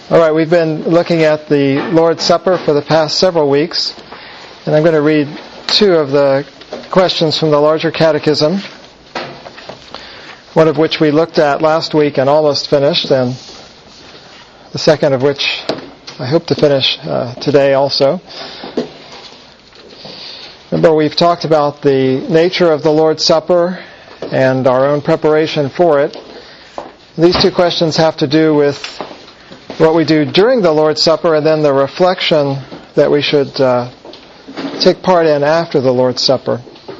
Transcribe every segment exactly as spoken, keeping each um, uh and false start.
All right, we've been looking at the Lord's Supper for the past several weeks, and I'm going to read two of the questions from the larger catechism, one of which we looked at last week and almost finished, and the second of which I hope to finish uh, today also. Remember, we've talked about the nature of the Lord's Supper and our own preparation for it. These two questions have to do with what we do during the Lord's Supper and then the reflection that we should uh, take part in after the Lord's Supper.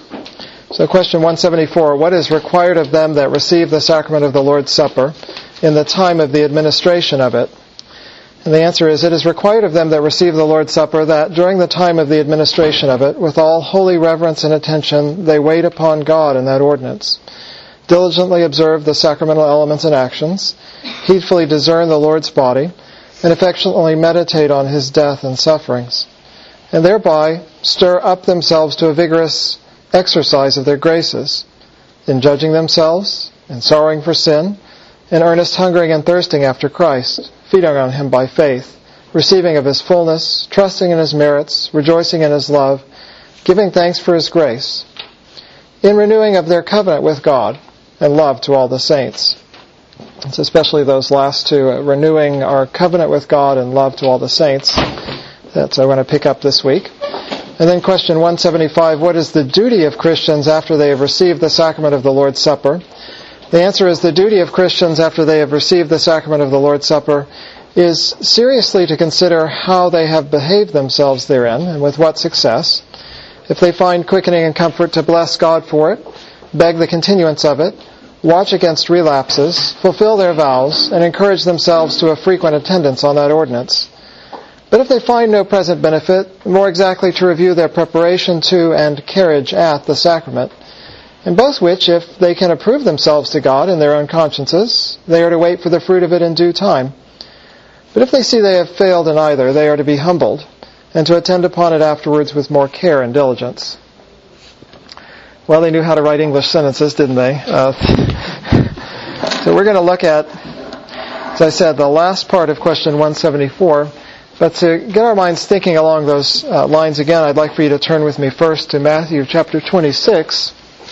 So question one seventy-four, what is required of them that receive the sacrament of the Lord's Supper in the time of the administration of it? And the answer is, it is required of them that receive the Lord's Supper that during the time of the administration of it, with all holy reverence and attention, they wait upon God in that ordinance, diligently observe the sacramental elements and actions, heedfully discern the Lord's body, and affectionately meditate on His death and sufferings, and thereby stir up themselves to a vigorous exercise of their graces, in judging themselves, in sorrowing for sin, in earnest hungering and thirsting after Christ, feeding on Him by faith, receiving of His fullness, trusting in His merits, rejoicing in His love, giving thanks for His grace, in renewing of their covenant with God, and love to all the saints. It's especially those last two, uh, renewing our covenant with God and love to all the saints, that I want to pick up this week. And then question one seventy-five, what is the duty of Christians after they have received the sacrament of the Lord's Supper? The answer is, the duty of Christians after they have received the sacrament of the Lord's Supper is seriously to consider how they have behaved themselves therein, and with what success. If they find quickening and comfort, to bless God for it, beg the continuance of it, watch against relapses, fulfill their vows, and encourage themselves to a frequent attendance on that ordinance. But if they find no present benefit, more exactly to review their preparation to and carriage at the sacrament, in both which, if they can approve themselves to God in their own consciences, they are to wait for the fruit of it in due time. But if they see they have failed in either, they are to be humbled, and to attend upon it afterwards with more care and diligence. Well, they knew how to write English sentences, didn't they? Uh, so we're going to look at, as I said, the last part of question one seventy-four. But to get our minds thinking along those uh, lines again, I'd like for you to turn with me first to Matthew chapter twenty-six.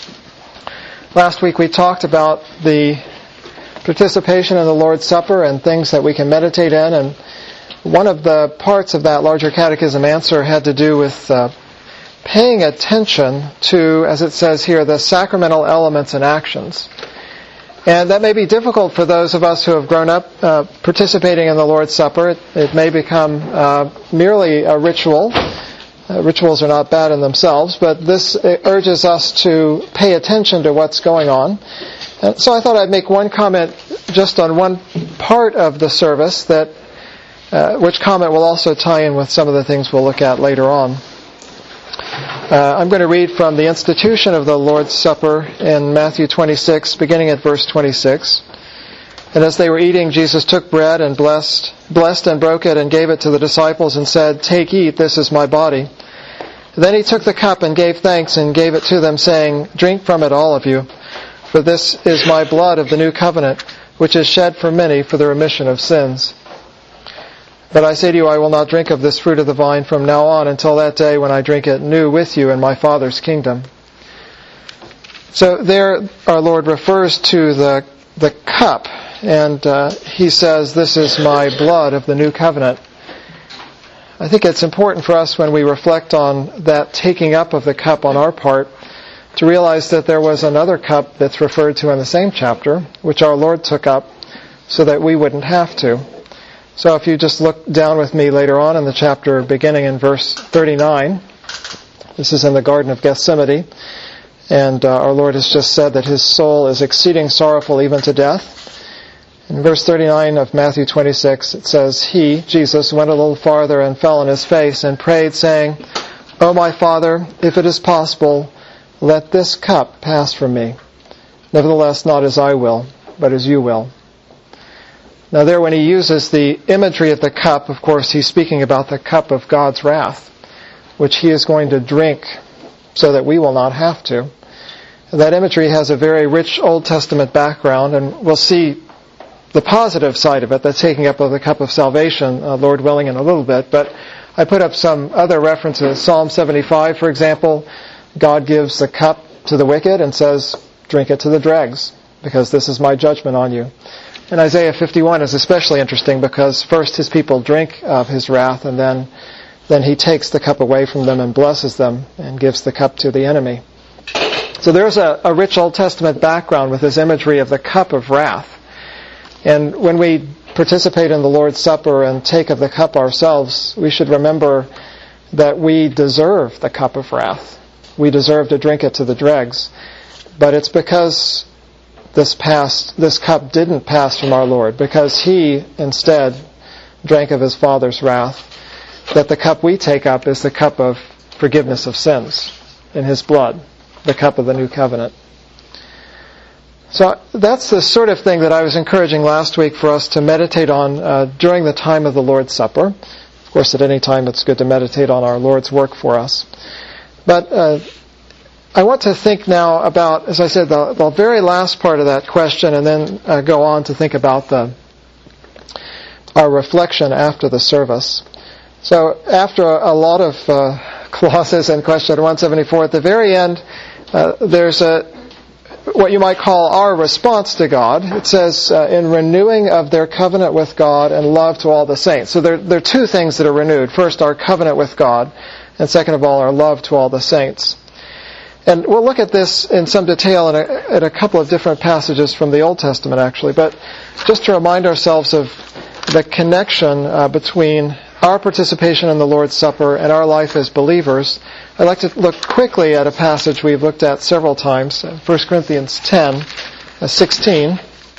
Last week we talked about the participation in the Lord's Supper and things that we can meditate in, and one of the parts of that larger catechism answer had to do with uh, paying attention to, as it says here, the sacramental elements and actions. And that may be difficult for those of us who have grown up uh, participating in the Lord's Supper. It, it may become uh, merely a ritual. Uh, rituals are not bad in themselves, but this urges us to pay attention to what's going on. And so I thought I'd make one comment just on one part of the service, that uh, which comment will also tie in with some of the things we'll look at later on. Uh, I'm going to read from the institution of the Lord's Supper in Matthew twenty-six, beginning at verse twenty-six. And as they were eating, Jesus took bread and blessed, blessed and broke it and gave it to the disciples and said, "Take, eat, this is my body." Then He took the cup and gave thanks and gave it to them, saying, "Drink from it, all of you, for this is my blood of the new covenant, which is shed for many for the remission of sins. But I say to you, I will not drink of this fruit of the vine from now on until that day when I drink it new with you in my Father's kingdom." So there our Lord refers to the the cup, and uh, He says, "This is my blood of the new covenant." I think it's important for us when we reflect on that taking up of the cup on our part to realize that there was another cup that's referred to in the same chapter, which our Lord took up so that we wouldn't have to. So if you just look down with me later on in the chapter, beginning in verse thirty-nine, this is in the Garden of Gethsemane, and uh, our Lord has just said that His soul is exceeding sorrowful even to death. In verse thirty-nine of Matthew twenty-six, it says, "He," Jesus, "went a little farther and fell on His face and prayed, saying, 'O my Father, if it is possible, let this cup pass from me. Nevertheless, not as I will, but as you will.'" Now there, when He uses the imagery of the cup, of course, He's speaking about the cup of God's wrath, which He is going to drink so that we will not have to. That imagery has a very rich Old Testament background, and we'll see the positive side of it, the taking up of the cup of salvation, uh, Lord willing, in a little bit. But I put up some other references. Psalm seventy-five, for example, God gives the cup to the wicked and says, drink it to the dregs, because this is my judgment on you. And Isaiah fifty-one is especially interesting because first his people drink of his wrath, and then then he takes the cup away from them and blesses them and gives the cup to the enemy. So there's a, a rich Old Testament background with this imagery of the cup of wrath. And when we participate in the Lord's Supper and take of the cup ourselves, we should remember that we deserve the cup of wrath. We deserve to drink it to the dregs. But it's because this passed, this cup didn't pass from our Lord, because he instead drank of his Father's wrath, that the cup we take up is the cup of forgiveness of sins in his blood, the cup of the new covenant. So that's the sort of thing that I was encouraging last week for us to meditate on uh, during the time of the Lord's Supper. Of course, at any time it's good to meditate on our Lord's work for us. But uh, I want to think now about, as I said, the, the very last part of that question, and then uh, go on to think about the our reflection after the service. So after a, a lot of uh, clauses in question one seventy-four, at the very end, uh, there's a what you might call our response to God. It says, uh, in renewing of their covenant with God and love to all the saints. So there, there are two things that are renewed. First, our covenant with God, and second of all, our love to all the saints. And we'll look at this in some detail in a, in a couple of different passages from the Old Testament, actually. But just to remind ourselves of the connection uh, between our participation in the Lord's Supper and our life as believers, I'd like to look quickly at a passage we've looked at several times, First Corinthians ten, sixteen.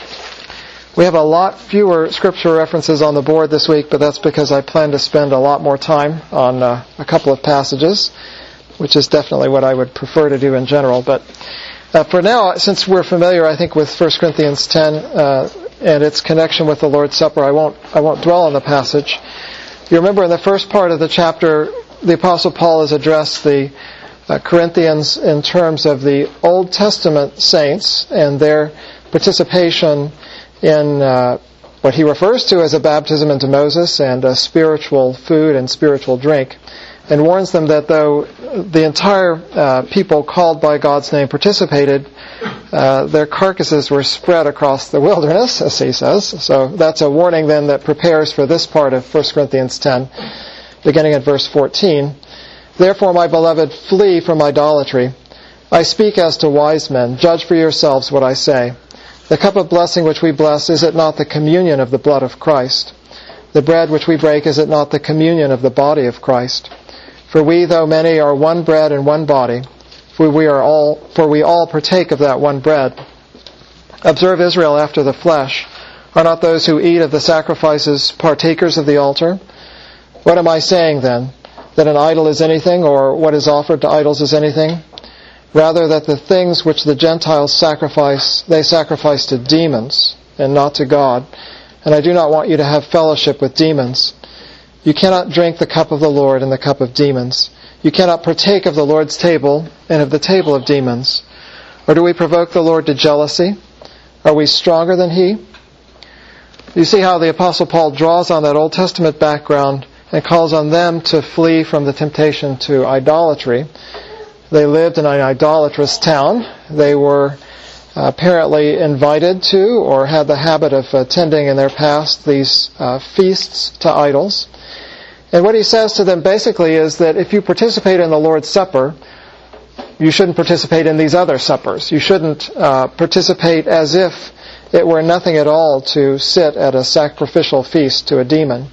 We have a lot fewer scripture references on the board this week, but that's because I plan to spend a lot more time on uh, a couple of passages, which is definitely what I would prefer to do in general. But uh, for now, since we're familiar, I think, with First Corinthians ten uh, and its connection with the Lord's Supper, I won't I won't dwell on the passage. You remember in the first part of the chapter, the Apostle Paul has addressed the uh, Corinthians in terms of the Old Testament saints and their participation in uh, what he refers to as a baptism into Moses and a spiritual food and spiritual drink, and warns them that though the entire uh, people called by God's name participated, uh, their carcasses were spread across the wilderness, as he says. So that's a warning then that prepares for this part of First Corinthians ten, beginning at verse fourteen. Therefore, my beloved, flee from idolatry. I speak as to wise men. Judge for yourselves what I say. The cup of blessing which we bless, is it not the communion of the blood of Christ? The bread which we break, is it not the communion of the body of Christ? For we, though many, are one bread and one body, for we are all, for we all partake of that one bread. Observe Israel after the flesh. Are not those who eat of the sacrifices partakers of the altar? What am I saying then? That an idol is anything, or what is offered to idols is anything? Rather that the things which the Gentiles sacrifice, they sacrifice to demons, and not to God. And I do not want you to have fellowship with demons. You cannot drink the cup of the Lord and the cup of demons. You cannot partake of the Lord's table and of the table of demons. Or do we provoke the Lord to jealousy? Are we stronger than He? You see how the Apostle Paul draws on that Old Testament background and calls on them to flee from the temptation to idolatry. They lived in an idolatrous town. They were apparently invited to or had the habit of attending in their past these uh, feasts to idols. And what he says to them basically is that if you participate in the Lord's Supper, you shouldn't participate in these other suppers. You shouldn't uh, participate as if it were nothing at all to sit at a sacrificial feast to a demon.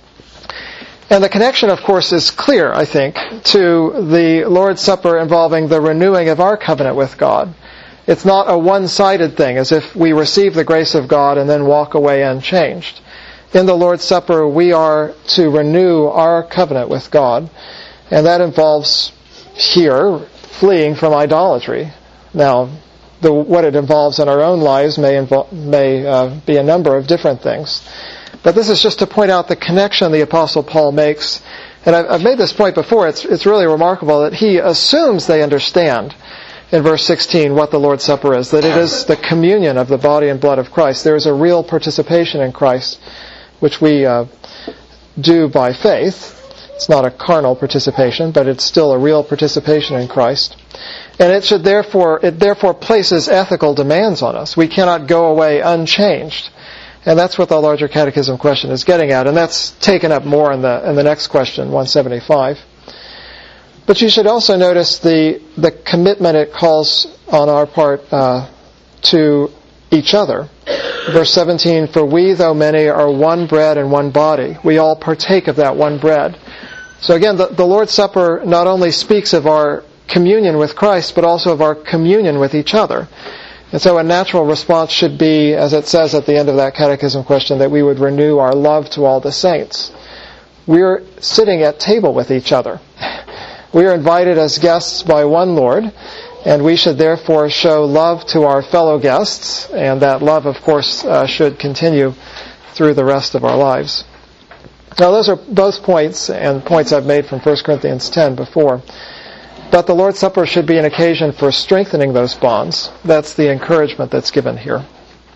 And the connection, of course, is clear, I think, to the Lord's Supper involving the renewing of our covenant with God. It's not a one-sided thing, as if we receive the grace of God and then walk away unchanged. In the Lord's Supper, we are to renew our covenant with God, and that involves here fleeing from idolatry. Now, the, what it involves in our own lives may, invo- may uh, be a number of different things. But this is just to point out the connection the Apostle Paul makes. And I've, I've made this point before. It's, it's really remarkable that he assumes they understand. in verse sixteen what the Lord's Supper is, that it is the communion of the body and blood of Christ. There is a real participation in Christ, which we uh, do by faith. It's not a carnal participation, but it's still a real participation in Christ. And it should therefore, it therefore places ethical demands on us. We cannot go away unchanged. And that's what the larger catechism question is getting at, and that's taken up more in the in the next question, one seventy-five. But you should also notice the the commitment it calls on our part uh, to each other. Verse seventeen, for we, though many, are one bread and one body. We all partake of that one bread. So again, the, the Lord's Supper not only speaks of our communion with Christ, but also of our communion with each other. And so a natural response should be, as it says at the end of that catechism question, that we would renew our love to all the saints. We're sitting at table with each other. We are invited as guests by one Lord, and we should therefore show love to our fellow guests, and that love, of course, uh, should continue through the rest of our lives. Now, those are both points, and points I've made from First Corinthians ten before. But the Lord's Supper should be an occasion for strengthening those bonds. That's the encouragement that's given here.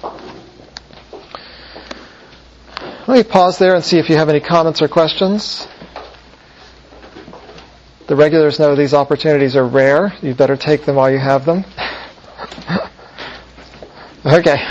Let me pause there and see if you have any comments or questions. The regulars know these opportunities are rare. You better take them while you have them. Okay.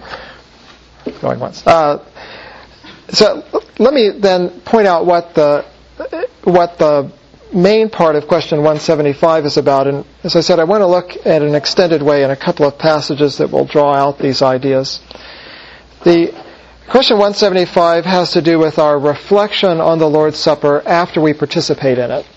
Going once. Uh, so let me then point out what the what the main part of question one seventy-five is about. And as I said, I want to look at an extended way in a couple of passages that will draw out these ideas. The question one seventy-five has to do with our reflection on the Lord's Supper after we participate in it.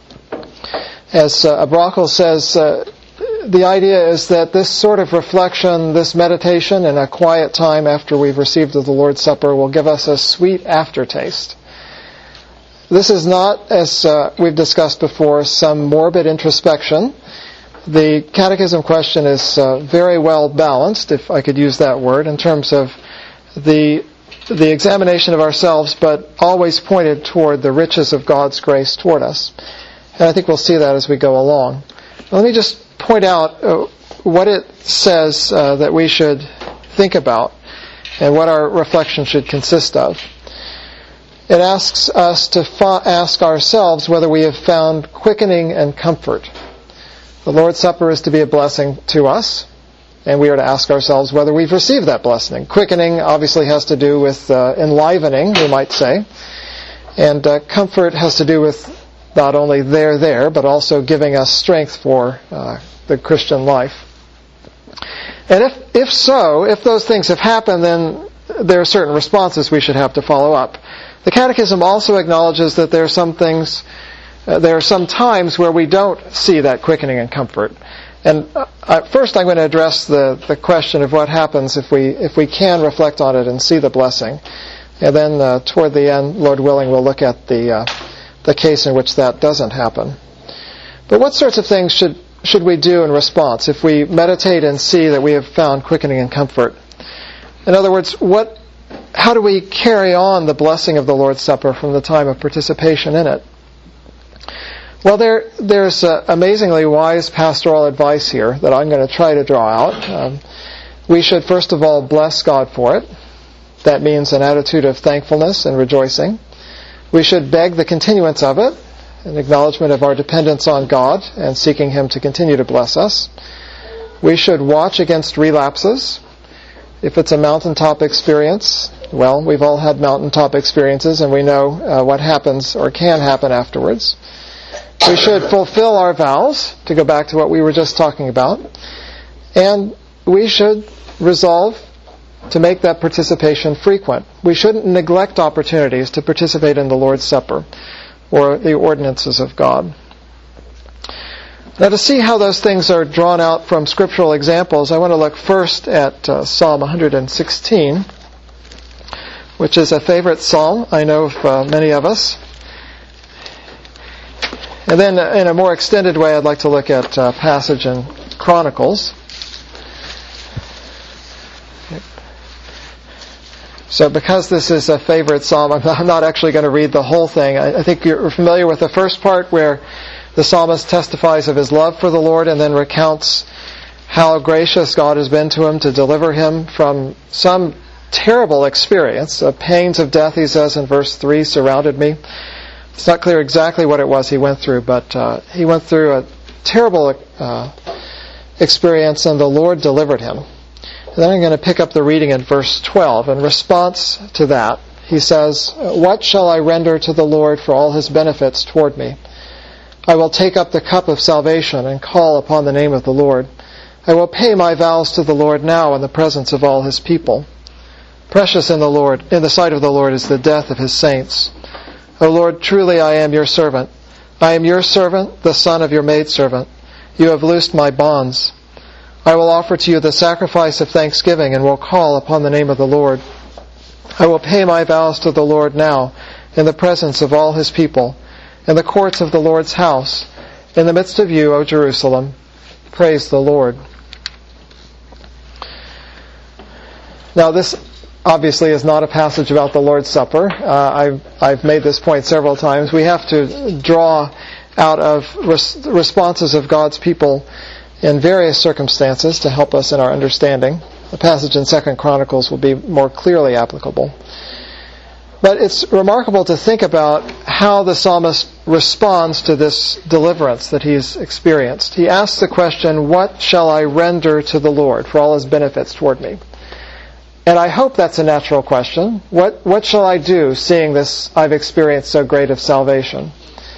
As uh, Abrakel says, uh, the idea is that this sort of reflection, this meditation in a quiet time after we've received of the Lord's Supper will give us a sweet aftertaste. This is not, as uh, we've discussed before, some morbid introspection. The catechism question is uh, very well balanced, if I could use that word, in terms of the the examination of ourselves, but always pointed toward the riches of God's grace toward us. And I think we'll see that as we go along. Now, let me just point out uh, what it says uh, that we should think about and what our reflection should consist of. It asks us to fa- ask ourselves whether we have found quickening and comfort. The Lord's Supper is to be a blessing to us, and we are to ask ourselves whether we've received that blessing. Quickening obviously has to do with uh, enlivening, we might say, and uh, comfort has to do with not only there, there, but also giving us strength for uh, the Christian life. And if, if so, if those things have happened, then there are certain responses we should have to follow up. The Catechism also acknowledges that there are some things, uh, there are some times where we don't see that quickening and comfort. And uh, first I'm going to address the, the question of what happens if we if we can reflect on it and see the blessing. And then uh, toward the end, Lord willing, we'll look at the uh, the case in which that doesn't happen. But what sorts of things should should we do in response if we meditate and see that we have found quickening and comfort? In other words, what how do we carry on the blessing of the Lord's Supper from the time of participation in it? Well, there there's uh, amazingly wise pastoral advice here that I'm going to try to draw out. Um, we should first of all bless God for it. That means an attitude of thankfulness and rejoicing. We should beg the continuance of it, an acknowledgement of our dependence on God and seeking Him to continue to bless us. We should watch against relapses. If it's a mountaintop experience, well, we've all had mountaintop experiences and we know uh, what happens or can happen afterwards. We should fulfill our vows, to go back to what we were just talking about, and we should resolve to make that participation frequent. We shouldn't neglect opportunities to participate in the Lord's Supper or the ordinances of God. Now, to see how those things are drawn out from scriptural examples, I want to look first at uh, Psalm one hundred sixteen, which is a favorite psalm, I know, of uh, many of us. And then uh, in a more extended way, I'd like to look at a passage in Chronicles. So because this is a favorite psalm, I'm not actually going to read the whole thing. I think you're familiar with the first part where The psalmist testifies of his love for the Lord and then recounts how gracious God has been to him to deliver him from some terrible experience. The pains of death, he says in verse three, surrounded me. It's not clear exactly what it was he went through, but uh, he went through a terrible uh, experience, and the Lord delivered him. And then I'm going to pick up the reading in verse twelve. In response to that, he says, "What shall I render to the Lord for all his benefits toward me? I will take up the cup of salvation and call upon the name of the Lord. I will pay my vows to the Lord now in the presence of all his people. Precious in the Lord, in the sight of the Lord is the death of his saints. O Lord, truly I am your servant. I am your servant, the son of your maidservant. You have loosed my bonds. I will offer to you the sacrifice of thanksgiving and will call upon the name of the Lord. I will pay my vows to the Lord now in the presence of all his people, in the courts of the Lord's house, in the midst of you, O Jerusalem. Praise the Lord." Now this obviously is not a passage about the Lord's Supper. Uh, I've, I've made this point several times. We have to draw out of res- responses of God's people in various circumstances to help us in our understanding. The passage in Second Chronicles will be more clearly applicable. But it's remarkable to think about how the psalmist responds to this deliverance that he's experienced. He asks the question, "What shall I render to the Lord for all his benefits toward me?" And I hope that's a natural question. What, what shall I do, seeing this I've experienced so great of salvation?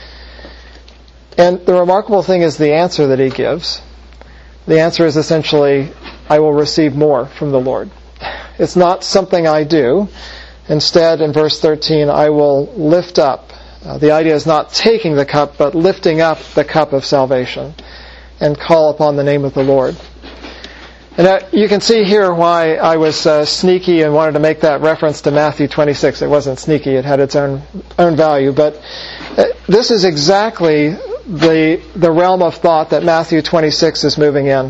And the remarkable thing is the answer that he gives. The answer is essentially, I will receive more from the Lord. It's not something I do. Instead, in verse thirteen, I will lift up. Uh, the idea is not taking the cup, but lifting up the cup of salvation and call upon the name of the Lord. And uh, you can see here why I was uh, sneaky and wanted to make that reference to Matthew twenty-six. It wasn't sneaky, it had its own own value. But uh, this is exactly the the realm of thought that Matthew twenty-six is moving in.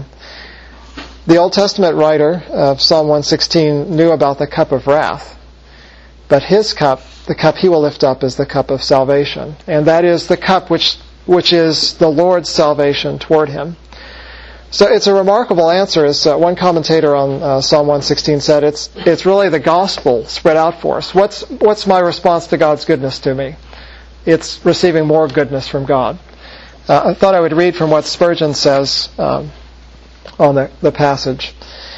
The Old Testament writer of Psalm one sixteen knew about the cup of wrath. But his cup, the cup he will lift up, is the cup of salvation. And that is the cup which which is the Lord's salvation toward him. So it's a remarkable answer. As uh, one commentator on uh, Psalm one sixteen said, it's it's really the gospel spread out for us. What's what's my response to God's goodness to me? It's receiving more goodness from God. Uh, I thought I would read from what Spurgeon says um, on the, the passage.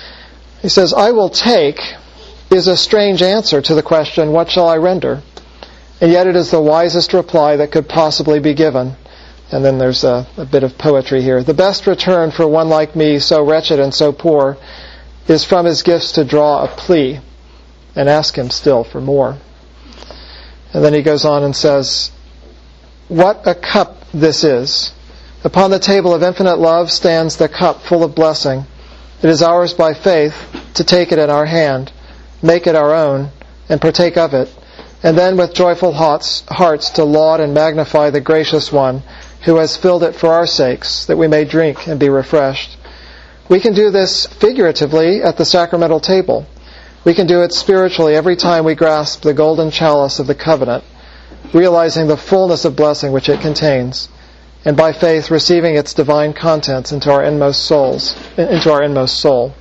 He says, "I will take is a strange answer to the question, what shall I render? And yet it is the wisest reply that could possibly be given." And then there's a, a bit of poetry here. "The best return for one like me, so wretched and so poor, is from his gifts to draw a plea and ask him still for more." And then he goes on and says, "What a cup this is! Upon the table of infinite love stands the cup full of blessing. It is ours by faith to take it in our hand, make it our own, and partake of it, and then with joyful hearts, hearts to laud and magnify the gracious one who has filled it for our sakes, that we may drink and be refreshed. We can do this figuratively at the sacramental table. We can do it spiritually every time we grasp the golden chalice of the covenant, realizing the fullness of blessing which it contains, and by faith receiving its divine contents into our inmost souls, into our inmost soul."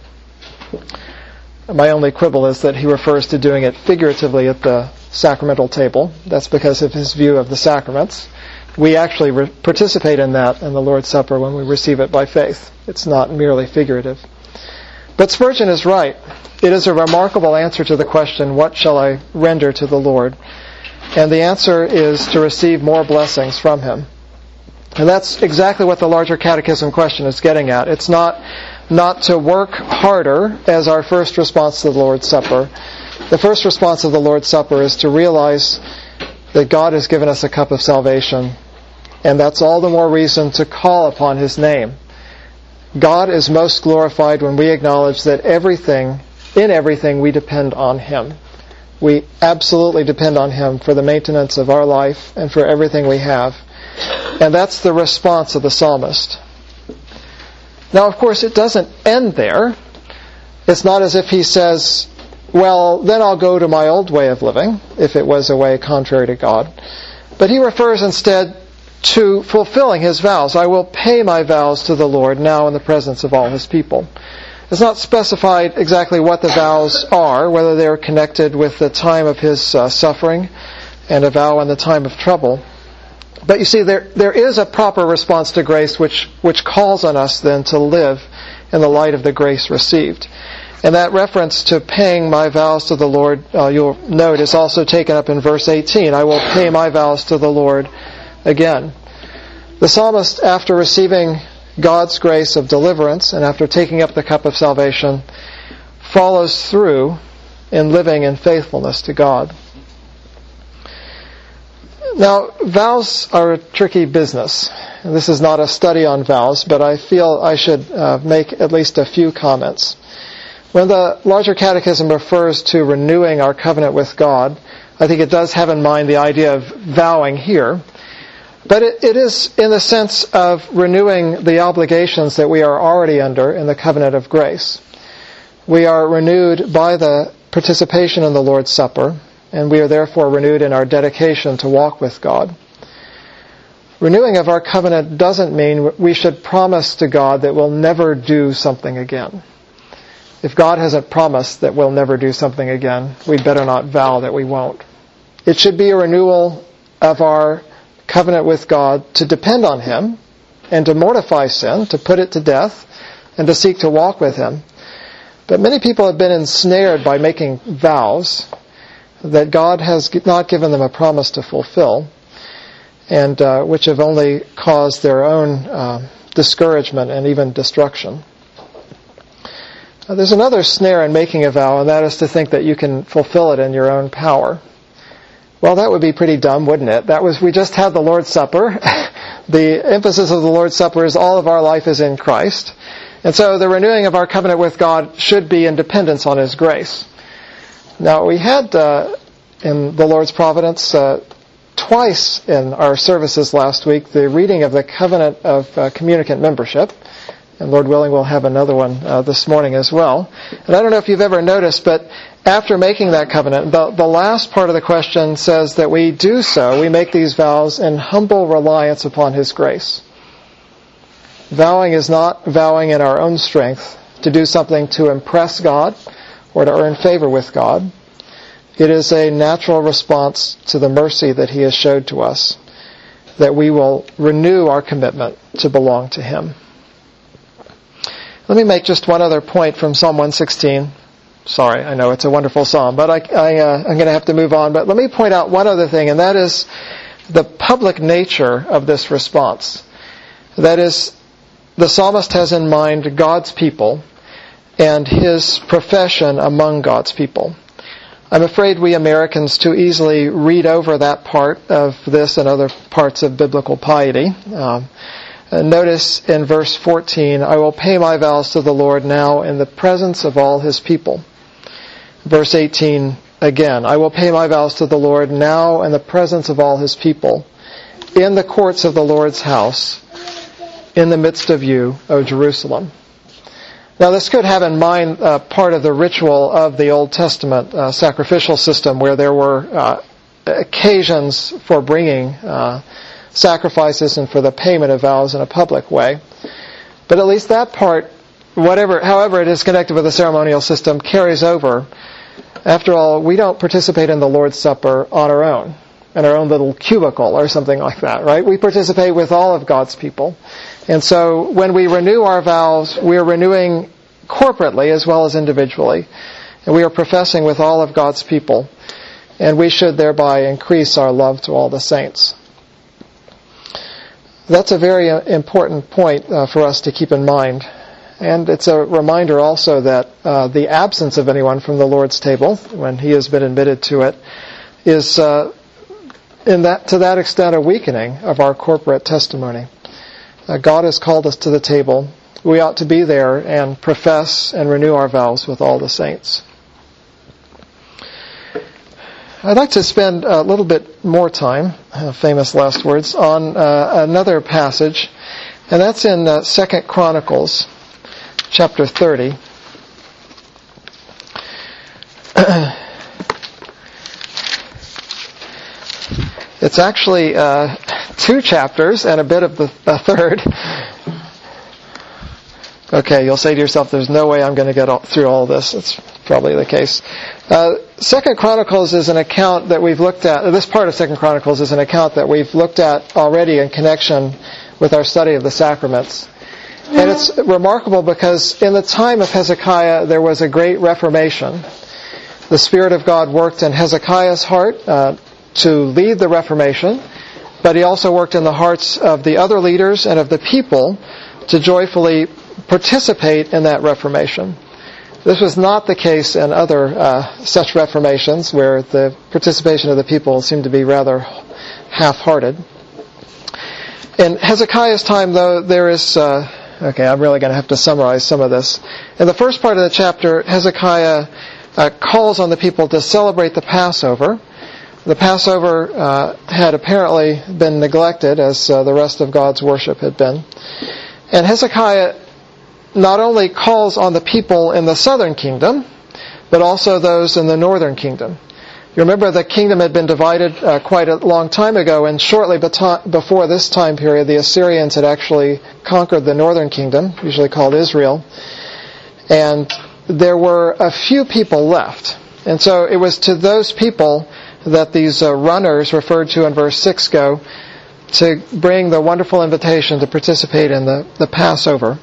My only quibble is that he refers to doing it figuratively at the sacramental table. That's because of his view of the sacraments. We actually re- participate in that in the Lord's Supper when we receive it by faith. It's not merely figurative. But Spurgeon is right. It is a remarkable answer to the question, what shall I render to the Lord? And the answer is to receive more blessings from him. And that's exactly what the larger catechism question is getting at. It's not not to work harder as our first response to the Lord's Supper. The first response of the Lord's Supper is to realize that God has given us a cup of salvation, and that's all the more reason to call upon his name. God is most glorified when we acknowledge that everything, in everything, we depend on him. We absolutely depend on him for the maintenance of our life and for everything we have. And that's the response of the psalmist. Now, of course, it doesn't end there. It's not as if he says, well, then I'll go to my old way of living, if it was a way contrary to God. But he refers instead to fulfilling his vows. I will pay my vows to the Lord now in the presence of all his people. It's not specified exactly what the vows are, whether they are connected with the time of his uh, suffering and a vow in the time of trouble. But you see, there there is a proper response to grace which, which calls on us then to live in the light of the grace received. And that reference to paying my vows to the Lord, uh, you'll note, is also taken up in verse eighteen. I will pay my vows to the Lord again. The psalmist, after receiving God's grace of deliverance and after taking up the cup of salvation, follows through in living in faithfulness to God. Now, vows are a tricky business. This is not a study on vows, but I feel I should uh, make at least a few comments. When the Larger Catechism refers to renewing our covenant with God, I think it does have in mind the idea of vowing here. But it, it is in the sense of renewing the obligations that we are already under in the covenant of grace. We are renewed by the participation in the Lord's Supper, and we are therefore renewed in our dedication to walk with God. Renewing of our covenant doesn't mean we should promise to God that we'll never do something again. If God hasn't promised that we'll never do something again, we'd better not vow that we won't. It should be a renewal of our covenant with God to depend on him and to mortify sin, to put it to death, and to seek to walk with him. But many people have been ensnared by making vows that God has not given them a promise to fulfill, and uh, which have only caused their own uh, discouragement and even destruction. Uh, there's another snare in making a vow, and that is to think that you can fulfill it in your own power. Well, that would be pretty dumb, wouldn't it? That was, we just had the Lord's Supper. The emphasis of the Lord's Supper is all of our life is in Christ. And so the renewing of our covenant with God should be in dependence on his grace. Now, we had uh, in the Lord's providence uh, twice in our services last week the reading of the covenant of uh, communicant membership. And Lord willing, we'll have another one uh, this morning as well. And I don't know if you've ever noticed, but after making that covenant, the, the last part of the question says that we do so, we make these vows in humble reliance upon his grace. Vowing is not vowing in our own strength to do something to impress God or to earn favor with God. It is a natural response to the mercy that he has showed to us, that we will renew our commitment to belong to him. Let me make just one other point from Psalm one sixteen. Sorry, I know it's a wonderful psalm, but I, I, uh, I'm going to have to move on. But let me point out one other thing, and that is the public nature of this response. That is, the psalmist has in mind God's people and his profession among God's people. I'm afraid we Americans too easily read over that part of this and other parts of biblical piety. Um, And notice in verse fourteen, I will pay my vows to the Lord now in the presence of all his people. Verse eighteen, again, I will pay my vows to the Lord now in the presence of all his people, in the courts of the Lord's house, in the midst of you, O Jerusalem. Now this could have in mind uh, part of the ritual of the Old Testament uh, sacrificial system, where there were uh, occasions for bringing uh sacrifices and for the payment of vows in a public way. But at least that part, whatever, however it is connected with the ceremonial system, carries over. After all, we don't participate in the Lord's Supper on our own, in our own little cubicle or something like that, right? We participate with all of God's people. And so when we renew our vows, we are renewing corporately as well as individually. And we are professing with all of God's people. And we should thereby increase our love to all the saints. That's a very important point uh, for us to keep in mind. And it's a reminder also that uh, the absence of anyone from the Lord's table, when he has been admitted to it, is uh, in that to that extent a weakening of our corporate testimony. Uh, God has called us to the table. We ought to be there and profess and renew our vows with all the saints. I'd like to spend a little bit more time, uh, famous last words, on uh, another passage, and that's in uh, Second Chronicles, chapter thirty. It's actually uh, two chapters and a bit of the a third. Okay, you'll say to yourself, there's no way I'm going to get all, through all this. It's probably the case. Uh, Second Chronicles is an account that we've looked at. This part of Second Chronicles is an account that we've looked at already in connection with our study of the sacraments. And it's remarkable because in the time of Hezekiah, there was a great reformation. The Spirit of God worked in Hezekiah's heart uh, to lead the reformation, but he also worked in the hearts of the other leaders and of the people to joyfully participate in that reformation. This was not the case in other uh, such reformations where the participation of the people seemed to be rather half-hearted. In Hezekiah's time, though, there is... Uh, okay, I'm really going to have to summarize some of this. In the first part of the chapter, Hezekiah uh, calls on the people to celebrate the Passover. The Passover uh, had apparently been neglected, as uh, the rest of God's worship had been. And Hezekiah not only calls on the people in the southern kingdom, but also those in the northern kingdom. You remember the kingdom had been divided uh, quite a long time ago, and shortly before this time period, the Assyrians had actually conquered the northern kingdom, usually called Israel. And there were a few people left. And so it was to those people that these uh, runners referred to in verse six go, to bring the wonderful invitation to participate in the, the Passover.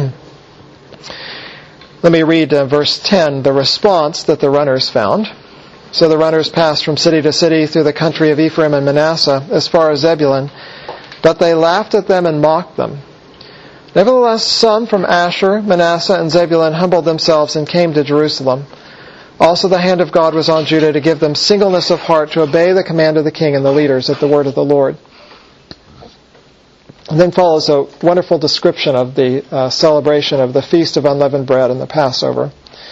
Let me read uh, verse ten, the response that the runners found. So the runners passed from city to city through the country of Ephraim and Manasseh, as far as Zebulun, but they laughed at them and mocked them. Nevertheless, some from Asher, Manasseh, and Zebulun humbled themselves and came to Jerusalem. Also the hand of God was on Judah to give them singleness of heart to obey the command of the king and the leaders at the word of the Lord. And then follows a wonderful description of the uh, celebration of the Feast of Unleavened Bread and the Passover.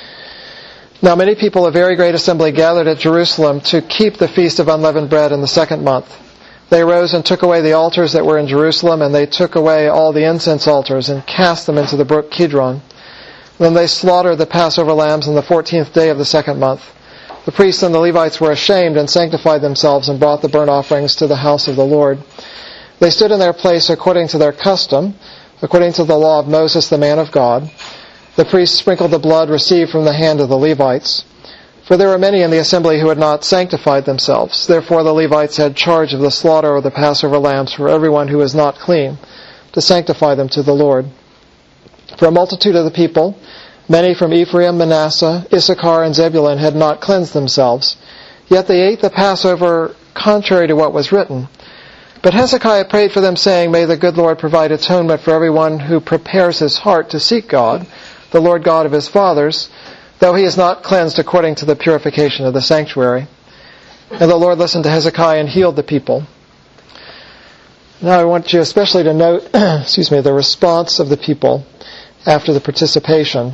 Now many people, a very great assembly, gathered at Jerusalem to keep the Feast of Unleavened Bread in the second month. They arose and took away the altars that were in Jerusalem, and they took away all the incense altars and cast them into the brook Kidron. Then they slaughtered the Passover lambs on the fourteenth day of the second month. The priests and the Levites were ashamed and sanctified themselves and brought the burnt offerings to the house of the Lord. They stood in their place according to their custom, according to the law of Moses, the man of God. The priests sprinkled the blood received from the hand of the Levites. For there were many in the assembly who had not sanctified themselves. Therefore the Levites had charge of the slaughter of the Passover lambs for everyone who was not clean, to sanctify them to the Lord. For a multitude of the people, many from Ephraim, Manasseh, Issachar, and Zebulun had not cleansed themselves. Yet they ate the Passover contrary to what was written. But Hezekiah prayed for them, saying, May the good Lord provide atonement for everyone who prepares his heart to seek God, the Lord God of his fathers, though he is not cleansed according to the purification of the sanctuary. And the Lord listened to Hezekiah and healed the people. Now I want you especially to note, excuse me, the response of the people after the participation.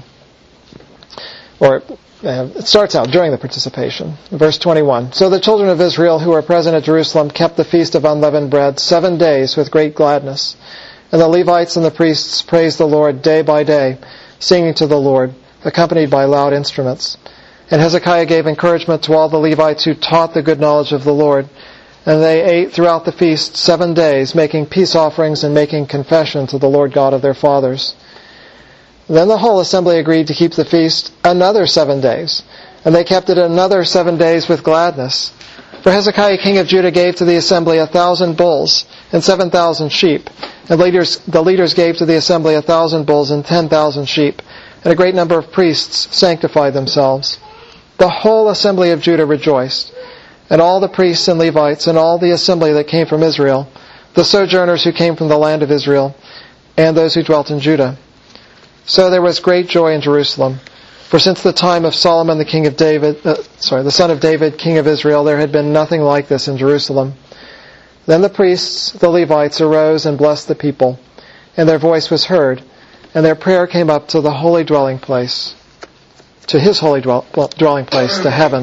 Or uh, it starts out during the participation. Verse twenty-one. So the children of Israel who were present at Jerusalem kept the feast of unleavened bread seven days with great gladness. And the Levites and the priests praised the Lord day by day, singing to the Lord, accompanied by loud instruments. And Hezekiah gave encouragement to all the Levites who taught the good knowledge of the Lord. And they ate throughout the feast seven days, making peace offerings and making confession to the Lord God of their fathers. Then the whole assembly agreed to keep the feast another seven days. And they kept it another seven days with gladness. For Hezekiah king of Judah gave to the assembly a thousand bulls and seven thousand sheep. And leaders, the leaders gave to the assembly a thousand bulls and ten thousand sheep. And a great number of priests sanctified themselves. The whole assembly of Judah rejoiced. And all the priests and Levites and all the assembly that came from Israel, the sojourners who came from the land of Israel, and those who dwelt in Judah. So there was great joy in Jerusalem. For since the time of Solomon the king of David, uh, sorry, the son of David, king of Israel, there had been nothing like this in Jerusalem. Then the priests, the Levites, arose and blessed the people, and their voice was heard, and their prayer came up to the holy dwelling place, to his holy dwell, dwelling place, to heaven.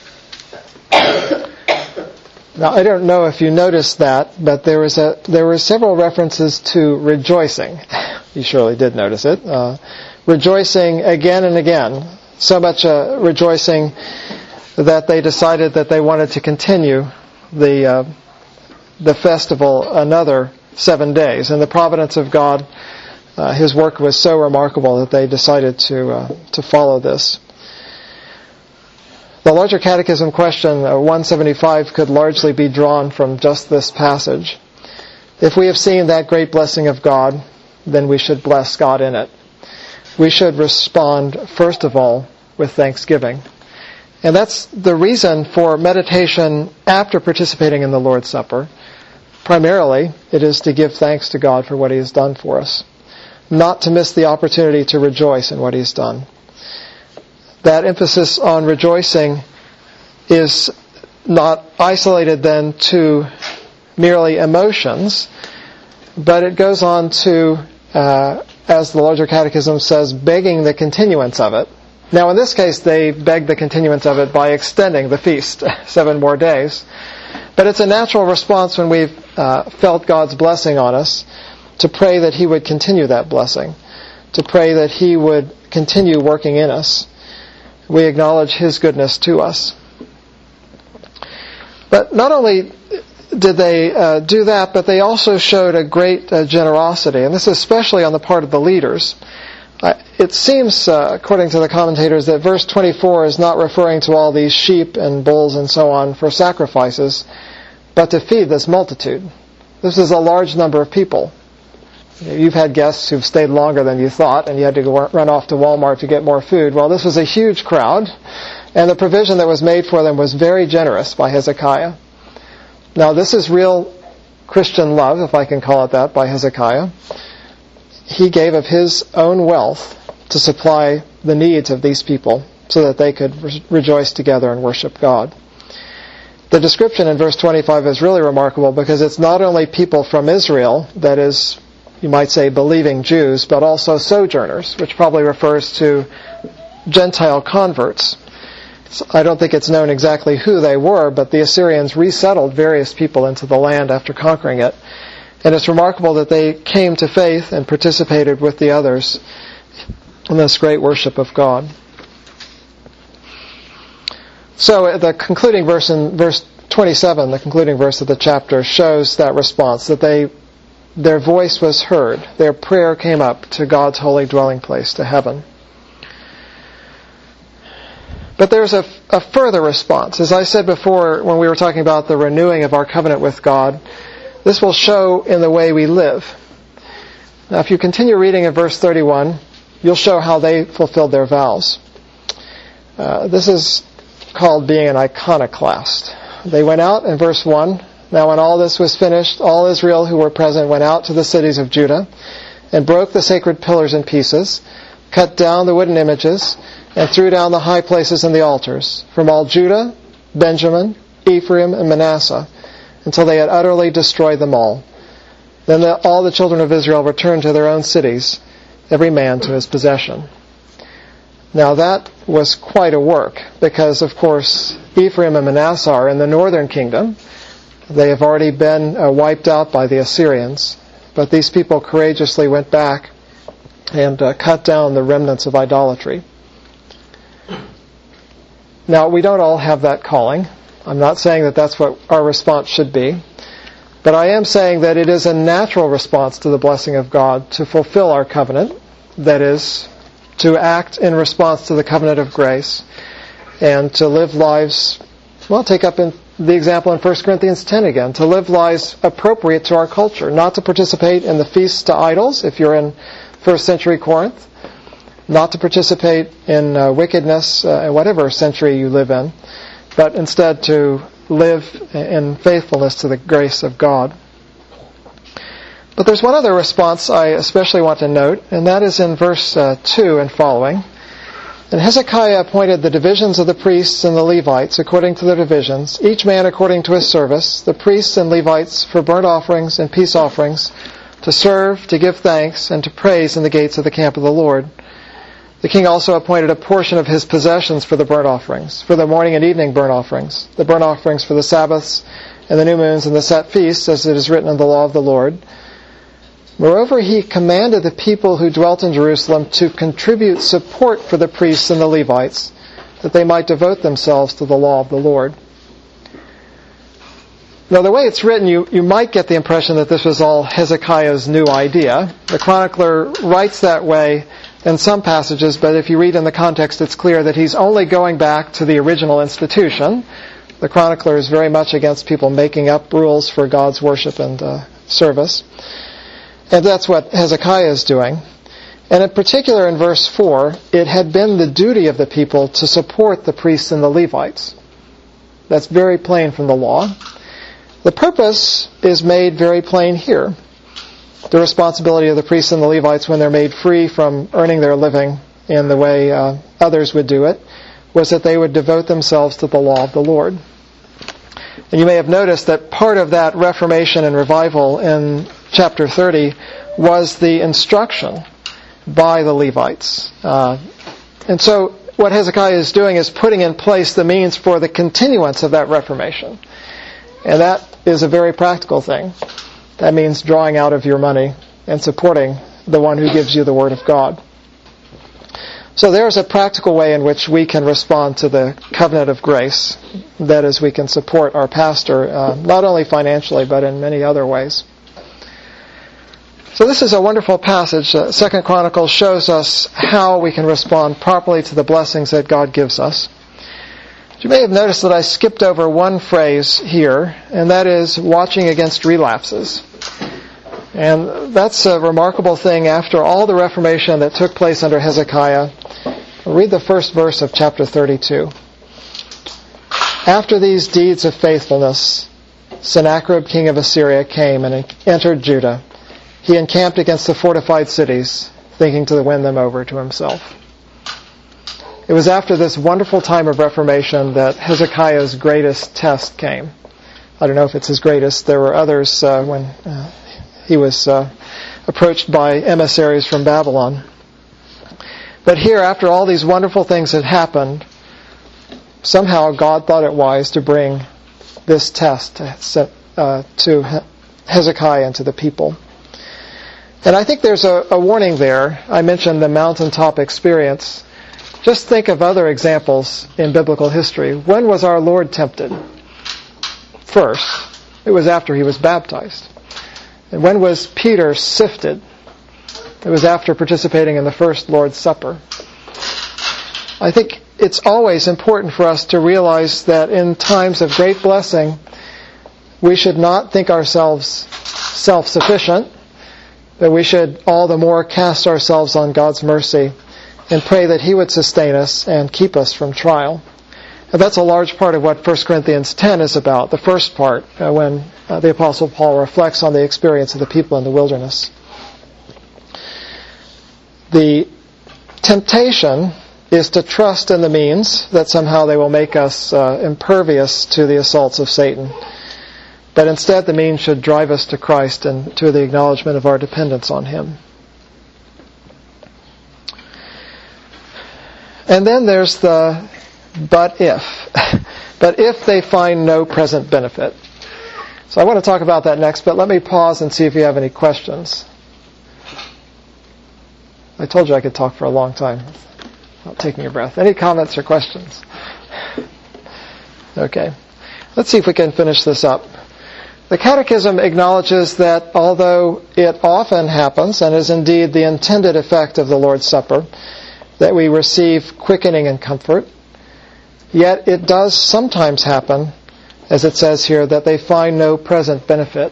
Now, I don't know if you noticed that, but there was a there were several references to rejoicing. You surely did notice it. Uh, rejoicing again and again. So much uh, rejoicing that they decided that they wanted to continue the uh, the festival another seven days. In the providence of God, uh, His work was so remarkable that they decided to uh, to follow this. The larger catechism question uh, one seventy-five could largely be drawn from just this passage. If we have seen that great blessing of God, then we should bless God in it. We should respond, first of all, with thanksgiving. And that's the reason for meditation after participating in the Lord's Supper. Primarily, it is to give thanks to God for what He has done for us, not to miss the opportunity to rejoice in what He has done. That emphasis on rejoicing is not isolated then to merely emotions, but it goes on to, uh, as the larger catechism says, begging the continuance of it. Now in this case they beg the continuance of it by extending the feast seven more days. But it's a natural response when we've uh, felt God's blessing on us to pray that He would continue that blessing, to pray that He would continue working in us. We acknowledge His goodness to us. But not only did they uh, do that, but they also showed a great uh, generosity, and this is especially on the part of the leaders. Uh, it seems, uh, according to the commentators, that verse twenty-four is not referring to all these sheep and bulls and so on for sacrifices, but to feed this multitude. This is a large number of people. You've had guests who've stayed longer than you thought, and you had to go run off to Walmart to get more food. Well, this was a huge crowd, and the provision that was made for them was very generous by Hezekiah. Now, this is real Christian love, if I can call it that, by Hezekiah. He gave of his own wealth to supply the needs of these people so that they could re- rejoice together and worship God. The description in verse twenty-five is really remarkable because it's not only people from Israel, that is, you might say, believing Jews, but also sojourners, which probably refers to Gentile converts. I don't think it's known exactly who they were, but the Assyrians resettled various people into the land after conquering it. And it's remarkable that they came to faith and participated with the others in this great worship of God. So the concluding verse in verse twenty-seven, the concluding verse of the chapter, shows that response, that they, their voice was heard, their prayer came up to God's holy dwelling place, to heaven. But there's a, a further response. As I said before when we were talking about the renewing of our covenant with God, this will show in the way we live. Now, if you continue reading in verse thirty-one, you'll show how they fulfilled their vows. Uh, this is called being an iconoclast. They went out in verse one. Now when all this was finished, all Israel who were present went out to the cities of Judah and broke the sacred pillars in pieces, cut down the wooden images, and threw down the high places and the altars from all Judah, Benjamin, Ephraim, and Manasseh, until they had utterly destroyed them all. Then the, all the children of Israel returned to their own cities, every man to his possession. Now that was quite a work, because of course Ephraim and Manasseh are in the northern kingdom. They have already been uh, wiped out by the Assyrians, but these people courageously went back and uh, cut down the remnants of idolatry. Now, we don't all have that calling. I'm not saying that that's what our response should be. But I am saying that it is a natural response to the blessing of God to fulfill our covenant. That is, to act in response to the covenant of grace and to live lives, well, take up in the example in First Corinthians ten again, to live lives appropriate to our culture, not to participate in the feasts to idols if you're in first century Corinth, not to participate in uh, wickedness uh, in whatever century you live in, but instead to live in faithfulness to the grace of God. But there's one other response I especially want to note, and that is in verse uh, two and following. And Hezekiah appointed the divisions of the priests and the Levites according to their divisions, each man according to his service, the priests and Levites for burnt offerings and peace offerings, to serve, to give thanks, and to praise in the gates of the camp of the Lord. The king also appointed a portion of his possessions for the burnt offerings, for the morning and evening burnt offerings, the burnt offerings for the Sabbaths and the new moons and the set feasts, as it is written in the law of the Lord. Moreover, he commanded the people who dwelt in Jerusalem to contribute support for the priests and the Levites, that they might devote themselves to the law of the Lord. Now, the way it's written, you, you might get the impression that this was all Hezekiah's new idea. The chronicler writes that way in some passages, but if you read in the context, it's clear that he's only going back to the original institution. The chronicler is very much against people making up rules for God's worship and uh, service. And that's what Hezekiah is doing. And in particular, in verse four, it had been the duty of the people to support the priests and the Levites. That's very plain from the law. The purpose is made very plain here. The responsibility of the priests and the Levites when they're made free from earning their living in the way uh, others would do it was that they would devote themselves to the law of the Lord. And you may have noticed that part of that reformation and revival in chapter thirty was the instruction by the Levites. Uh, and so what Hezekiah is doing is putting in place the means for the continuance of that reformation. And that is a very practical thing. That means drawing out of your money and supporting the one who gives you the Word of God. So there's a practical way in which we can respond to the covenant of grace. That is, we can support our pastor, uh, not only financially, but in many other ways. So this is a wonderful passage. Uh, Second Chronicles shows us how we can respond properly to the blessings that God gives us. You may have noticed that I skipped over one phrase here, and that is watching against relapses. And that's a remarkable thing after all the reformation that took place under Hezekiah. Read the first verse of chapter thirty-two. After these deeds of faithfulness, Sennacherib, king of Assyria, came and entered Judah. He encamped against the fortified cities, thinking to win them over to himself. It was after this wonderful time of reformation that Hezekiah's greatest test came. I don't know if it's his greatest. There were others uh, when uh, he was uh, approached by emissaries from Babylon. But here, after all these wonderful things had happened, somehow God thought it wise to bring this test to, uh, to Hezekiah and to the people. And I think there's a, a warning there. I mentioned the mountaintop experience. Just think of other examples in biblical history. When was our Lord tempted? First. It was after he was baptized. And when was Peter sifted? It was after participating in the first Lord's Supper. I think it's always important for us to realize that in times of great blessing, we should not think ourselves self-sufficient, but we should all the more cast ourselves on God's mercy and pray that he would sustain us and keep us from trial. And that's a large part of what First Corinthians ten is about, the first part, uh, when uh, the Apostle Paul reflects on the experience of the people in the wilderness. The temptation is to trust in the means, that somehow they will make us uh, impervious to the assaults of Satan. But instead, the means should drive us to Christ and to the acknowledgement of our dependence on him. And then there's the but if. But if they find no present benefit. So I want to talk about that next, but let me pause and see if you have any questions. I told you I could talk for a long time without taking your breath. Any comments or questions? Okay. Let's see if we can finish this up. The Catechism acknowledges that although it often happens, and is indeed the intended effect of the Lord's Supper, that we receive quickening and comfort, yet it does sometimes happen, as it says here, that they find no present benefit.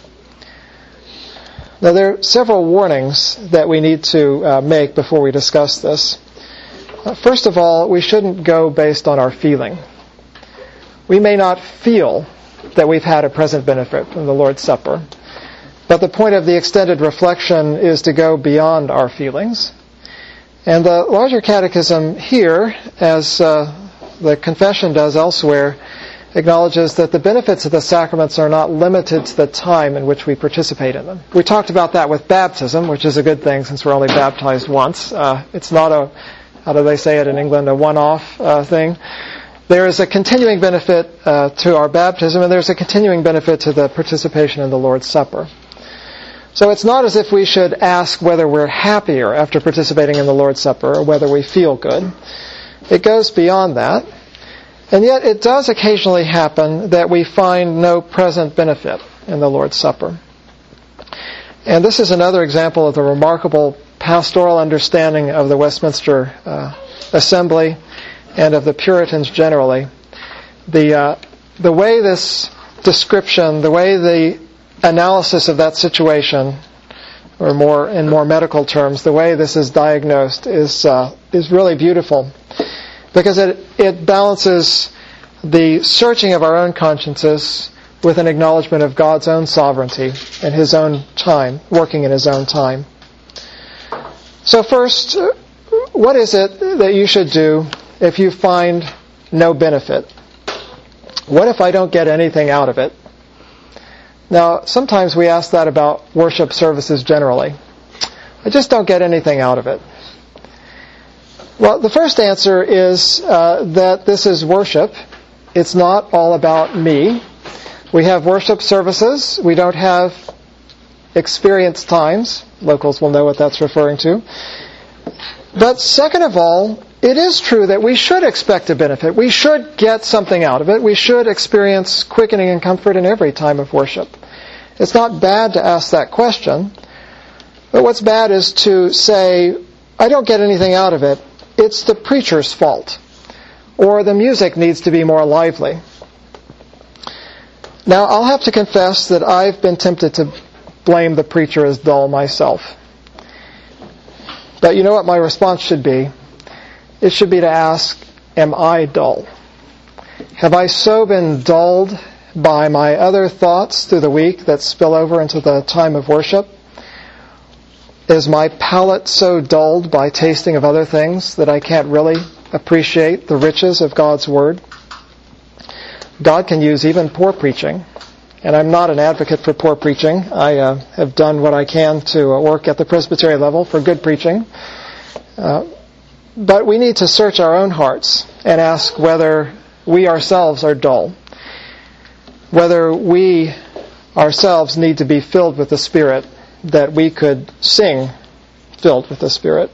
Now there are several warnings that we need to uh, make before we discuss this. Uh, first of all, we shouldn't go based on our feeling. We may not feel that we've had a present benefit from the Lord's Supper, but the point of the extended reflection is to go beyond our feelings. And the larger catechism here, as uh, the confession does elsewhere, acknowledges that the benefits of the sacraments are not limited to the time in which we participate in them. We talked about that with baptism, which is a good thing since we're only baptized once. Uh, it's not a, how do they say it in England, a one-off uh, thing. There is a continuing benefit uh, to our baptism, and there's a continuing benefit to the participation in the Lord's Supper. So it's not as if we should ask whether we're happier after participating in the Lord's Supper or whether we feel good. It goes beyond that. And yet it does occasionally happen that we find no present benefit in the Lord's Supper. And this is another example of the remarkable pastoral understanding of the Westminster uh, Assembly and of the Puritans generally. The uh, the way this description, the way the analysis of that situation, or more in more medical terms, the way this is diagnosed is uh, is really beautiful, because it it balances the searching of our own consciences with an acknowledgement of God's own sovereignty and His own time, working in His own time. So first, what is it that you should do if you find no benefit? What if I don't get anything out of it? Now, sometimes we ask that about worship services generally. I just don't get anything out of it. Well, the first answer is uh, that this is worship. It's not all about me. We have worship services. We don't have experience times. Locals will know what that's referring to. But second of all, it is true that we should expect a benefit. We should get something out of it. We should experience quickening and comfort in every time of worship. It's not bad to ask that question. But what's bad is to say, I don't get anything out of it. It's the preacher's fault. Or the music needs to be more lively. Now, I'll have to confess that I've been tempted to blame the preacher as dull myself. But you know what my response should be? It should be to ask, am I dull? Have I so been dulled by my other thoughts through the week that spill over into the time of worship? Is my palate so dulled by tasting of other things that I can't really appreciate the riches of God's Word? God can use even poor preaching. And I'm not an advocate for poor preaching. I uh, have done what I can to uh, work at the presbytery level for good preaching. Uh, but we need to search our own hearts and ask whether we ourselves are dull. Whether we ourselves need to be filled with the Spirit, that we could sing filled with the Spirit.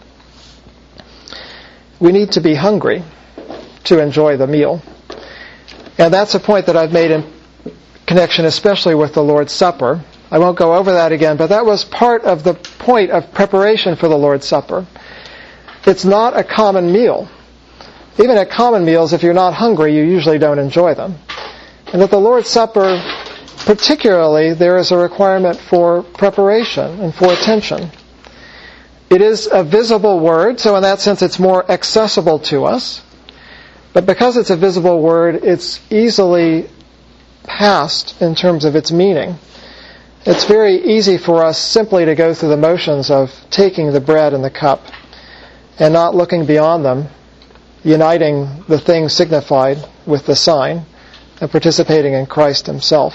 We need to be hungry to enjoy the meal. And that's a point that I've made in connection especially with the Lord's Supper. I won't go over that again, but that was part of the point of preparation for the Lord's Supper. It's not a common meal. Even at common meals, if you're not hungry, you usually don't enjoy them. And at the Lord's Supper, particularly, there is a requirement for preparation and for attention. It is a visible word, so in that sense it's more accessible to us. But because it's a visible word, it's easily passed in terms of its meaning. It's very easy for us simply to go through the motions of taking the bread and the cup and not looking beyond them, uniting the thing signified with the sign, and participating in Christ Himself.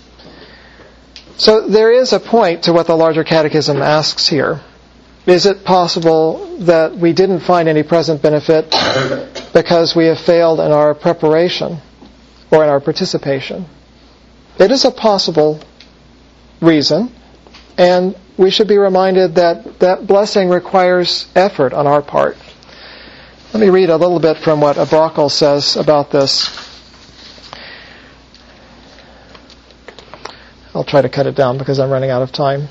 So there is a point to what the larger catechism asks here. Is it possible that we didn't find any present benefit because we have failed in our preparation or in our participation? It is a possible reason, and we should be reminded that that blessing requires effort on our part. Let me read a little bit from what Abrakel says about this. I'll try to cut it down because I'm running out of time.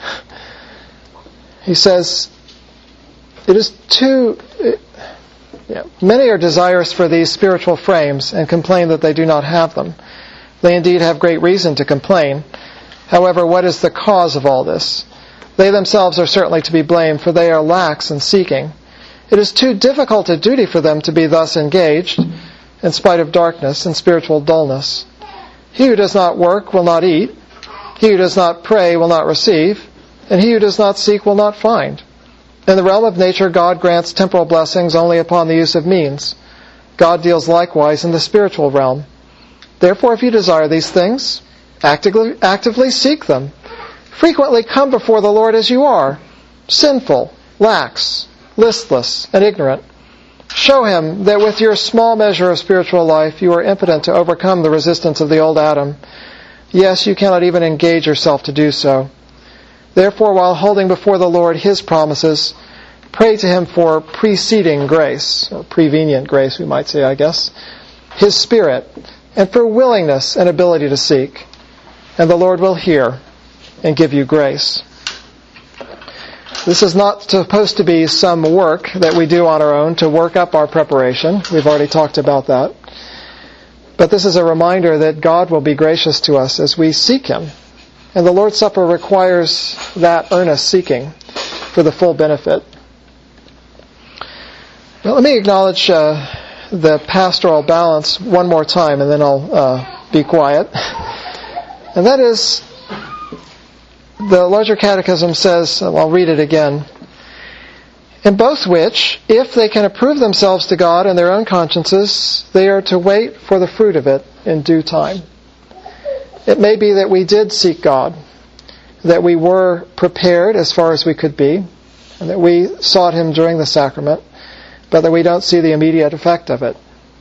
He says, it is too... It, yeah, many are desirous for these spiritual frames and complain that they do not have them. They indeed have great reason to complain. However, what is the cause of all this? They themselves are certainly to be blamed, for they are lax in seeking. It is too difficult a duty for them to be thus engaged, in spite of darkness and spiritual dullness. He who does not work will not eat. He who does not pray will not receive. And he who does not seek will not find. In the realm of nature, God grants temporal blessings only upon the use of means. God deals likewise in the spiritual realm. Therefore, if you desire these things, actively, actively seek them. Frequently come before the Lord as you are, sinful, lax, listless, and ignorant. Show Him that with your small measure of spiritual life, you are impotent to overcome the resistance of the old Adam. Yes, you cannot even engage yourself to do so. Therefore, while holding before the Lord His promises, pray to Him for preceding grace, or prevenient grace, we might say, I guess, His Spirit, and for willingness and ability to seek. And the Lord will hear and give you grace. This is not supposed to be some work that we do on our own to work up our preparation. We've already talked about that. But this is a reminder that God will be gracious to us as we seek Him. And the Lord's Supper requires that earnest seeking for the full benefit. Now, let me acknowledge uh, the pastoral balance one more time, and then I'll uh, be quiet. And that is, the Larger Catechism says, I'll read it again, in both which, if they can approve themselves to God and their own consciences, they are to wait for the fruit of it in due time. It may be that we did seek God, that we were prepared as far as we could be, and that we sought Him during the sacrament, but that we don't see the immediate effect of it.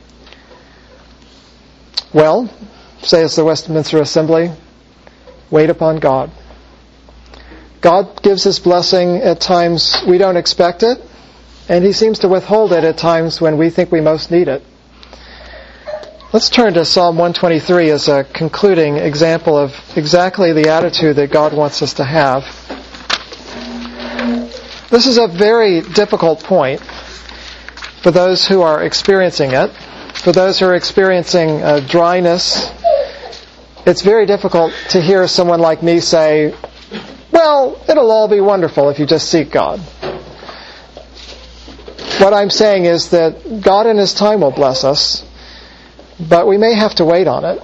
Well, says the Westminster Assembly, wait upon God. God gives His blessing at times we don't expect it, and He seems to withhold it at times when we think we most need it. Let's turn to Psalm one twenty-three as a concluding example of exactly the attitude that God wants us to have. This is a very difficult point for those who are experiencing it. For those who are experiencing uh, dryness, it's very difficult to hear someone like me say, well, it'll all be wonderful if you just seek God. What I'm saying is that God in His time will bless us, but we may have to wait on it.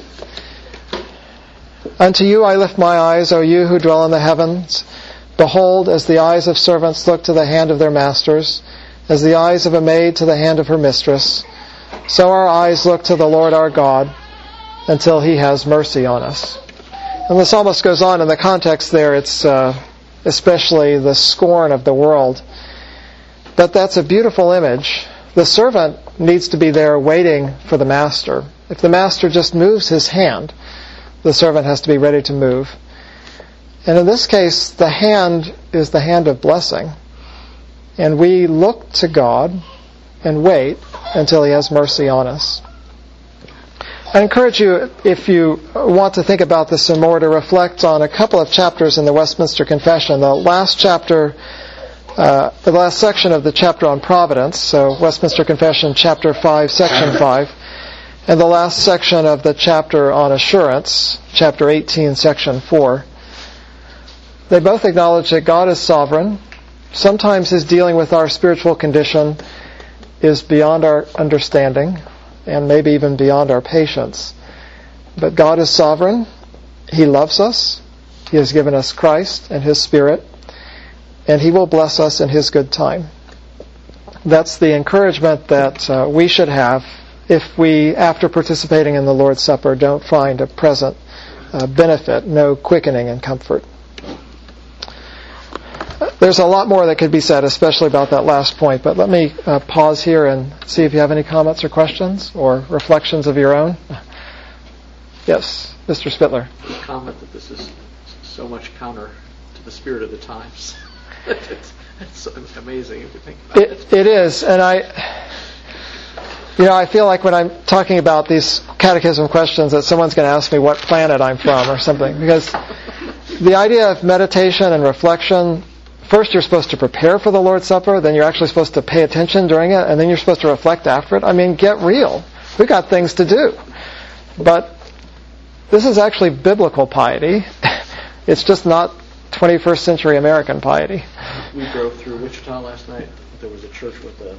Unto you I lift my eyes, O you who dwell in the heavens. Behold, as the eyes of servants look to the hand of their masters, as the eyes of a maid to the hand of her mistress, so our eyes look to the Lord our God until He has mercy on us. And the psalmist goes on in the context there, it's uh, especially the scorn of the world. But that's a beautiful image. The servant needs to be there waiting for the master. If the master just moves his hand, the servant has to be ready to move. And in this case, the hand is the hand of blessing. And we look to God and wait until He has mercy on us. I encourage you, if you want to think about this some more, to reflect on a couple of chapters in the Westminster Confession. The last chapter, uh, the last section of the chapter on providence, so Westminster Confession, chapter five, section five, and the last section of the chapter on assurance, chapter eighteen, section four. They both acknowledge that God is sovereign. Sometimes His dealing with our spiritual condition is beyond our understanding, and maybe even beyond our patience. But God is sovereign. He loves us. He has given us Christ and His Spirit, and He will bless us in His good time. That's the encouragement that uh, we should have if we, after participating in the Lord's Supper, don't find a present uh, benefit, no quickening and comfort. There's a lot more that could be said, especially about that last point, but let me uh, pause here and see if you have any comments or questions or reflections of your own. Yes, Mister Spittler. The comment that this is so much counter to the spirit of the times. it's, it's so amazing if you think about it. it. It is, and I, you know, I feel like when I'm talking about these catechism questions that someone's going to ask me what planet I'm from or something, because the idea of meditation and reflection, first you're supposed to prepare for the Lord's Supper, then you're actually supposed to pay attention during it, and then you're supposed to reflect after it. I mean, get real. We've got things to do. But this is actually biblical piety. It's just not twenty-first century American piety. We drove through Wichita last night. There was a church with a uh,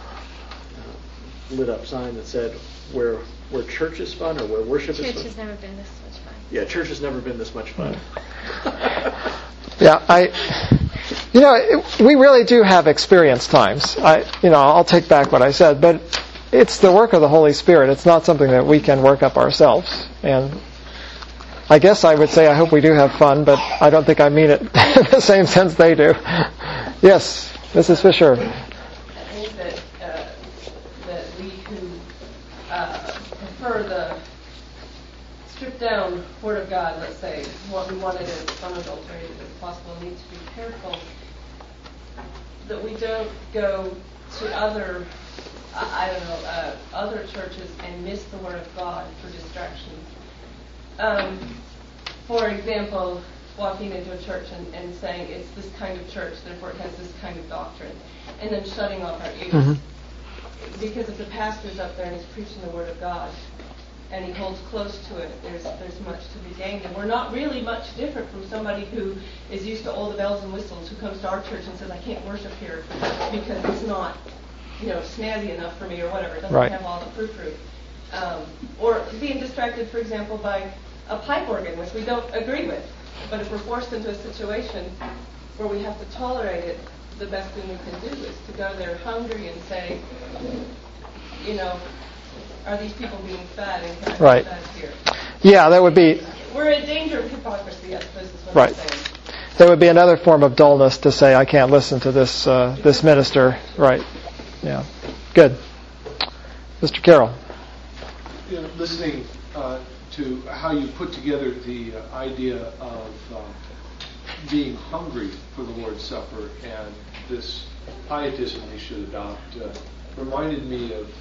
lit up sign that said, where where church is fun or where worship church is fun. Church has never been this much fun. Yeah, church has never been this much fun. Yeah, I... You know, it, we really do have experience times. I, you know, I'll take back what I said, but it's the work of the Holy Spirit. It's not something that we can work up ourselves. And I guess I would say I hope we do have fun, but I don't think I mean it in the same sense they do. Yes, Missus Fisher. I think that uh, that we who uh, prefer the stripped down Word of God, let's say, what we want it as unadulterated as possible, need to be careful that we don't go to other I, I don't know, uh, other churches and miss the Word of God for distractions. Um, for example, walking into a church and, and saying it's this kind of church, therefore it has this kind of doctrine, and then shutting off our ears. Mm-hmm. Because if the pastor's up there and he's preaching the Word of God, and he holds close to it, there's there's much to be gained. And we're not really much different from somebody who is used to all the bells and whistles, who comes to our church and says, I can't worship here because it's not, you know, snazzy enough for me or whatever. It doesn't right. have all the frou-frou. Um, or being distracted, for example, by a pipe organ, which we don't agree with. But if we're forced into a situation where we have to tolerate it, the best thing we can do is to go there hungry and say, you know, are these people being fed and can I right. be fed here? Yeah, that would be... We're in danger of hypocrisy, I suppose is what right. I'm saying. There would be another form of dullness to say, I can't listen to this uh, this minister. Right. Yeah. Good. Mister Carroll. You know, listening uh, to how you put together the uh, idea of uh, being hungry for the Lord's Supper and this pietism we should adopt uh, reminded me of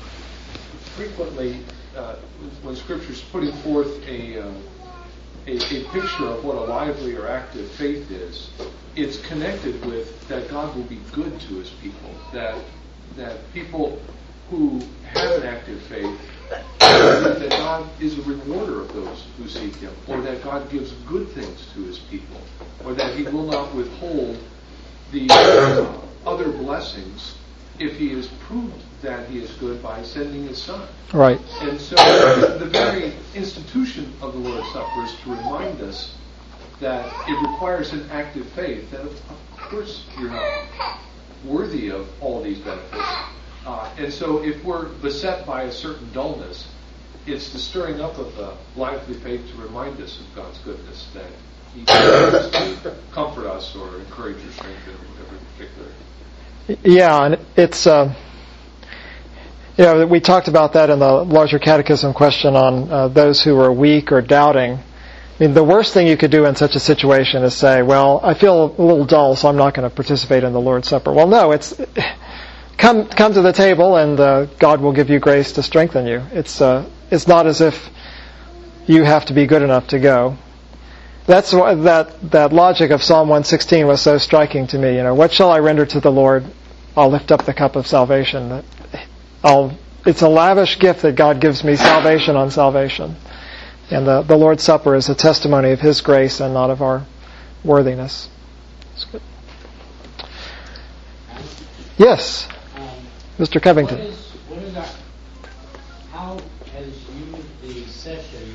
frequently uh, when Scripture's putting forth a, uh, a a picture of what a lively or active faith is, it's connected with that God will be good to His people, that that people who have an active faith, that God is a rewarder of those who seek Him, or that God gives good things to His people, or that He will not withhold the uh, other blessings if He has proved that He is good by sending His Son. Right. And so the very institution of the Lord's Supper is to remind us that it requires an active faith, that of course you're not worthy of all these benefits. Uh, and so if we're beset by a certain dullness, it's the stirring up of the lively faith to remind us of God's goodness, that He can comfort us or encourage or strengthen whatever particular. Yeah, and it's, uh, you know, we talked about that in the larger catechism question on uh, those who are weak or doubting. I mean, the worst thing you could do in such a situation is say, well, I feel a little dull, so I'm not going to participate in the Lord's Supper. Well, no, it's come come to the table, and uh, God will give you grace to strengthen you. It's uh, it's not as if you have to be good enough to go. That's why that that logic of Psalm one sixteen was so striking to me. You know, what shall I render to the Lord? I'll lift up the cup of salvation. That I'll. It's a lavish gift that God gives me, salvation on salvation. And the, the Lord's Supper is a testimony of His grace and not of our worthiness. That's good. Yes, um, Mister Covington. What is, what is our, how, as you the session,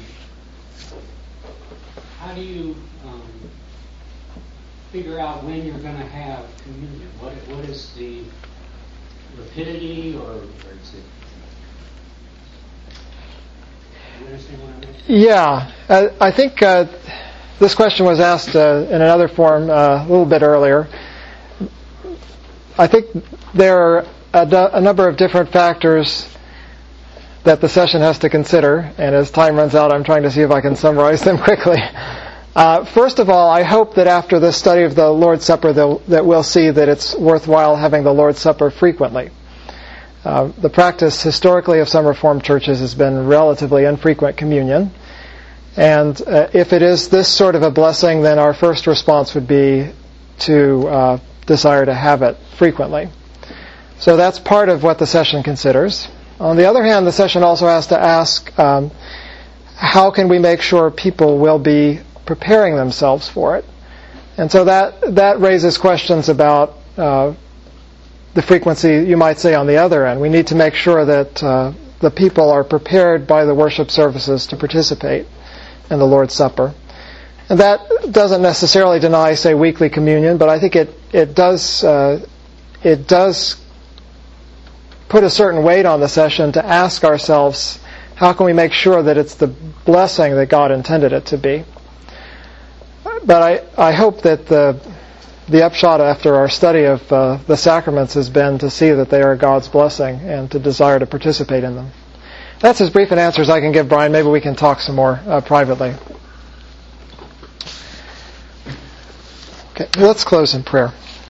how do you um, figure out when you're going to have communion? What what is the rapidity, or, or is it? You understand what I mean? Yeah, uh, I think uh, this question was asked uh, in another form uh, a little bit earlier. I think there are a, do- a number of different factors that the session has to consider, and as time runs out, I'm trying to see if I can summarize them quickly. Uh, first of all, I hope that after this study of the Lord's Supper that we'll see that it's worthwhile having the Lord's Supper frequently. Uh, the practice historically of some Reformed churches has been relatively infrequent communion. And uh, if it is this sort of a blessing, then our first response would be to uh, desire to have it frequently. So that's part of what the session considers. On the other hand, the session also has to ask, um, how can we make sure people will be preparing themselves for it? And so that that raises questions about uh, the frequency, you might say, on the other end. We need to make sure that uh, the people are prepared by the worship services to participate in the Lord's Supper. And that doesn't necessarily deny, say, weekly communion, but I think it it does uh, it does put a certain weight on the session to ask ourselves, how can we make sure that it's the blessing that God intended it to be? But I, I hope that the the upshot after our study of uh, the sacraments has been to see that they are God's blessing and to desire to participate in them. That's as brief an answer as I can give, Brian. Maybe we can talk some more uh, privately. Okay, let's close in prayer.